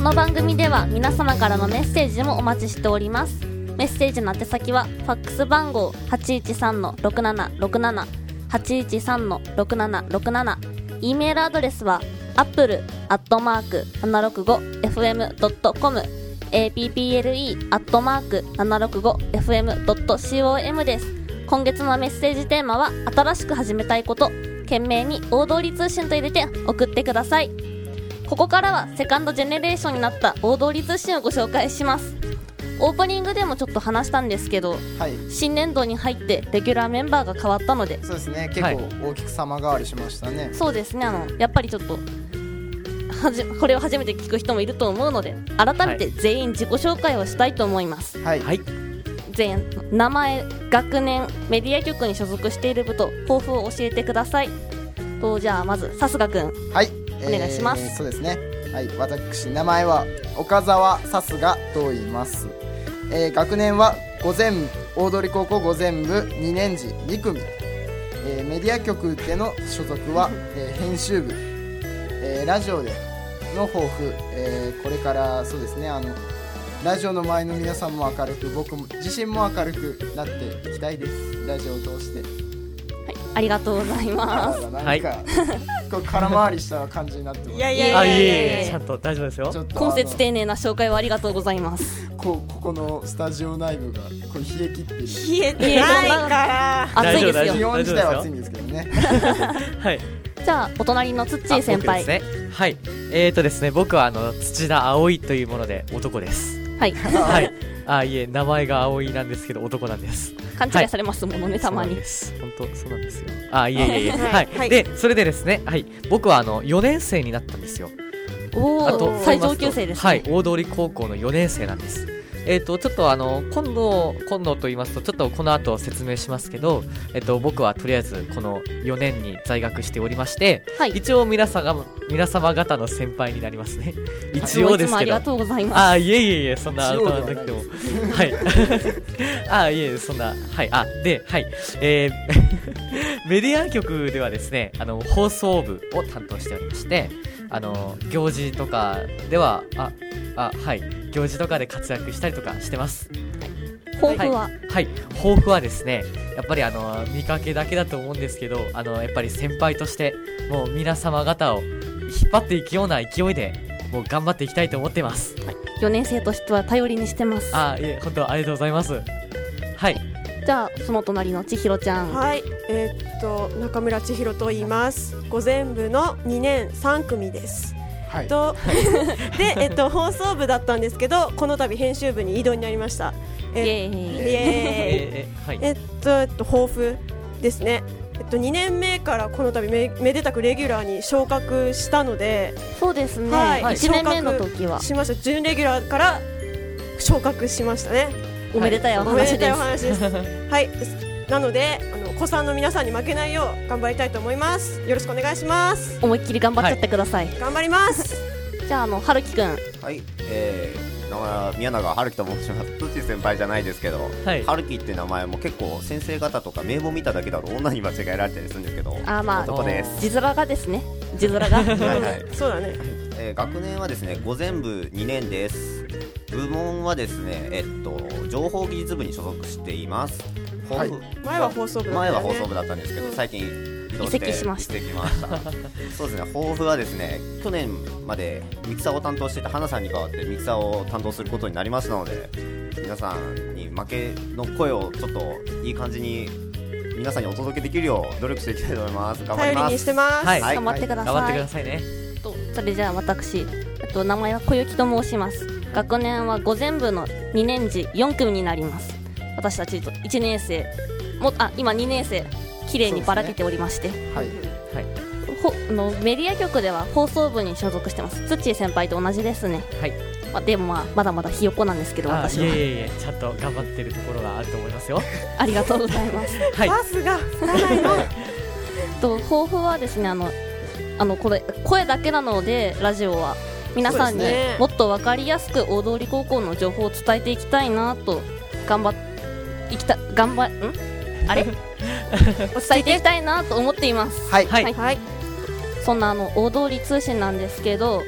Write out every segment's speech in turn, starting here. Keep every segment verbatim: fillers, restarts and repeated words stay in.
の番組では皆様からのメッセージもお待ちしております。メッセージの宛先はファックス番号 はちいちさんのろくななろくなな はちいちさんのろくななろくなな、 E メールアドレスは アップル アットマーク ななろくごエフエム ドット コム エーピーピーエルイー アットマーク ななろくごエフエム ドット コム です。今月のメッセージテーマは新しく始めたいこと、懸命に大通り通信と入れて送ってください。ここからはセカンドジェネレーションになった大通り通信をご紹介します。オープニングでもちょっと話したんですけど、はい、新年度に入ってレギュラーメンバーが変わったので、 そうですね、結構大きく様変わりしましたね。 そうですね、あのやっぱりちょっとはじこれを初めて聞く人もいると思うので、改めて全員自己紹介をしたいと思います。はい、はい、全員名前、学年、メディア局に所属している部と抱負を教えてください。とじゃあまずさすがくん、はい、お願いします。 えー、そうですね、はい、私名前は岡澤さすがと言います。えー、学年は午前部大通高校午前部にねん次に組、えー、メディア局での所属は、えー、編集部、えー、ラジオでの抱負、えー、これからそうですね、あのラジオの前の皆さんも明るく、僕も自身も明るくなっていきたいです。ラジオを通して。 はい、ありがとうございます。 なんか、はい、こう空回りした感じになってます。 いやいやいやいやいや、ちゃんと大丈夫ですよ。 今節丁寧な紹介をありがとうございます。 こうここのスタジオ内部がこう冷え切ってる。 冷えてないから暑いですよ。 気温自体は暑いんですけどね。 はい。じゃあお隣のつっちー先輩。 ですね、はい、えーとですね、僕はあの土田葵というもので男です。 はい、 はい、あ、いえ、名前が葵なんですけど男なんです。 勘違いされますものね、はい、たまに。 そうなんです、本当そうなんですよ。あ、いえいえいえ、はい、はい、でそれでですね、はい、僕はあのよねん生になったんですよ。 おー、最上級生ですね。 はい、大通高校のよねん生なんです。えー、とちょっとあの今度今度と言いますと、ちょっとこの後説明しますけど、えー、と僕はとりあえずこのよねんに在学しておりまして、はい、一応皆様皆様方の先輩になりますね。一応ですけど、いつもありがとうございます。 あ、いえいえいえ、そんな改まなくてもはいあ、いえ、そんな、はい、あ、で、はい、えー、メディア局ではですね、あの放送部を担当しておりまして、あの行事とかではああはい行事とかで活躍したりとかしてます。 抱負は、 はい、はい、抱負はですね、やっぱりあの見かけだけだと思うんですけど、あのやっぱり先輩としてもう皆様方を引っ張っていくような勢いでもう頑張っていきたいと思ってます。 はい、よねん生としては頼りにしてます。 あ、いえ、本当ありがとうございます。はい、 じゃあその隣の千尋ちゃん。 はい、えー、っと中村千尋と言います。午前部のにねんさん組です。はい、とで、えっと、放送部だったんですけど、この度編集部に異動になりました。えイエーイイエーイえっと、えっと、抱負ですね。えっと、にねんめからこの度 め, めでたくレギュラーに昇格したので。 そうですね、はい、いちねんめの時はしました。準レギュラーから昇格しましたね。 おめでたいお話です。おめでたいお話ですはい、なのであの子さんの皆さんに負けないよう頑張りたいと思います。よろしくお願いします。 思いっきり頑張っちゃってください。 はい、頑張ります。 じゃあ、あの春樹くん。 はい、えー、名前は宮永春樹と申します。プッチ先輩じゃないですけど、はい、春樹って名前も結構先生方とか名簿見ただけだと女に間違えられたりするんですけど、 あ、まあ、 男です。 字面がですね、字面がはい、 はい、そうだね。 えー、学年はですね、午前部にねんです。部門はですね、えっと情報技術部に所属しています。 はい、前は放送部だった、ね、 前は放送部だったんですけど、うん、最近移動して移籍しました。 移籍ましたそうですね、抱負はですね、去年までミキサーを担当していた花さんに代わってミキサーを担当することになりましたので、皆さんに負けの声をちょっといい感じに皆さんにお届けできるよう努力していきたいと思います。頑張ります。 頼りにしてます。 はい、頑張ってください。 頑張ってくださいね。 とそれじゃあ私、と名前は小雪と申します。学年は午前部のにねん次よん組になります。私たちいちねん生もあ今にねん生綺麗にばらけておりまして、ね、はいはい、ほのメディア局では放送部に所属してます。つっちー先輩と同じですね。はい、まあ、でも、まあ、まだまだひよっこなんですけど、私は。 いえいえいえ、ちゃんと頑張ってるところがあると思いますよ。 ありがとうございます。 はい、パスがつかないのと抱負はですね、あのあのこれ声だけなのでラジオは皆さんにもっと分かりやすく大通高校の情報を伝えていきたいなと頑張っていきた頑張んあれ伝えていきたいなと思っています。 はい、はいはい、そんなあの大通通信なんですけど、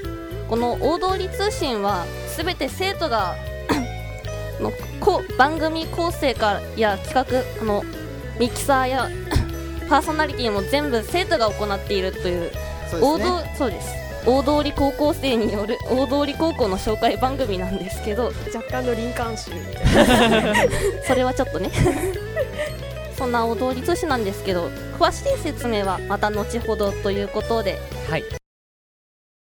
この大通り通信は全て生徒がのこ番組構成からや企画あのミキサーやパーソナリティも全部生徒が行っているというそうですね。 大通そうです大通り高校生による大通り高校の紹介番組なんですけど、 若干の林間集みたいなそれはちょっとねそんな大通り通信なんですけど、詳しい説明はまた後ほどということで、 はい